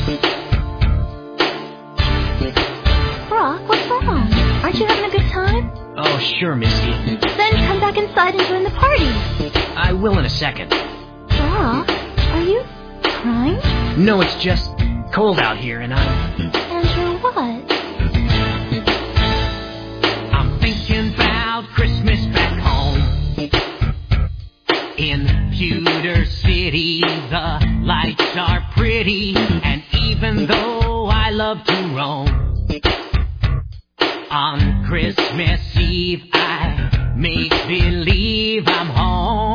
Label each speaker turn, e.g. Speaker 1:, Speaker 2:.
Speaker 1: Brock, what's wrong? Aren't you having a good time?
Speaker 2: Oh, sure, Misty.
Speaker 1: Then come back inside and join the party.
Speaker 2: I will in a second.
Speaker 1: Brock, are you crying?
Speaker 2: No, it's just cold out here, and
Speaker 1: Andrew, what?
Speaker 3: I'm thinking about Christmas back home. In Pewter City, the lights are pretty, and even though I love to roam, on Christmas Eve I make believe I'm home.